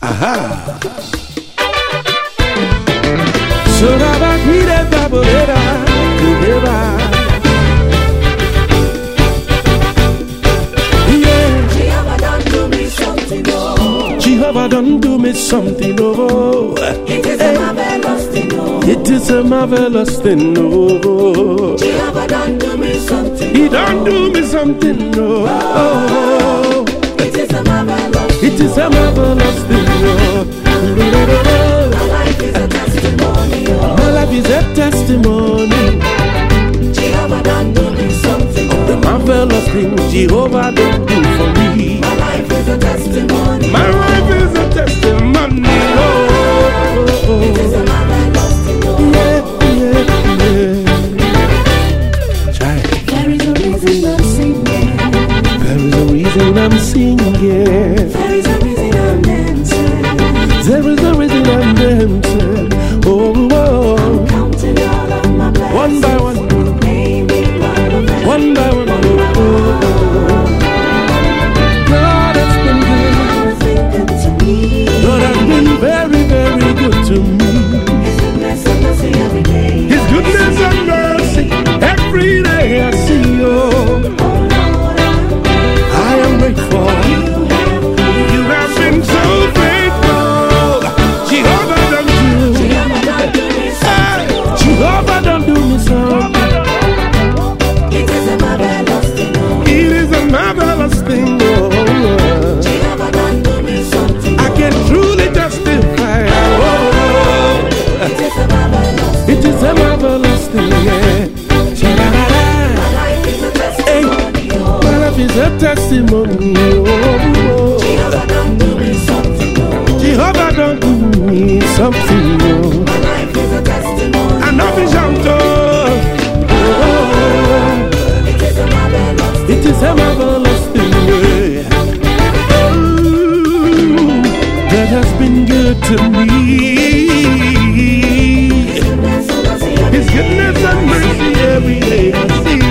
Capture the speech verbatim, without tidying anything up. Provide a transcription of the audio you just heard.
Aha. Sorabakire babolera, kubera. Yeah. Jehovah done do me something, oh. Jehovah done do me something, oh. It is a marvelous thing, oh. It is a marvelous thing, oh. Jehovah done do me something, He done do me something, oh. Oh. It is a marvelous It is a marvelous thing, oh. My life is a testimony, oh. My life is a testimony. Jehovah done do me something, oh. The marvelous thing Jehovah done do for me. My life is a testimony. My life is a testimony, oh. It is a marvelous thing, oh. Yeah, yeah, yeah. Child. There is a reason I'm singing. There is a reason I'm singing. There is a reason I'm dancing. There is a reason I'm dancing. Oh, oh. Counting all of my blessings. One by one. Naming all of them. One by one. Oh, oh, oh. God has been good. God's been good to me. God has been very, very good to me. His goodness and mercy every day. His goodness and mercy every day I see you. Oh Lord, I am grateful. you have been You have been so faithful. Jehovah done do. Jehovah done do me something. Jehovah done do me something. It is a marvelous thing, oh. It is a marvelous thing. Oh, Jehovah done do me something. I can truly justify. Oh, It is a marvelous thing. it is a marvelous thing. Yeah. Sha-la-la-la. My life is a Hey, testimony, oh. my life is a testimony. Oh, Jehovah done do me something, oh. Jehovah done do me something. Oh. My life is a testimony. I know me shout. Oh, It is a marvelous thing. it is a marvelous thing. Yeah. Ooh, God has been good to me. Goodness and mercy every His goodness and mercy every day I see.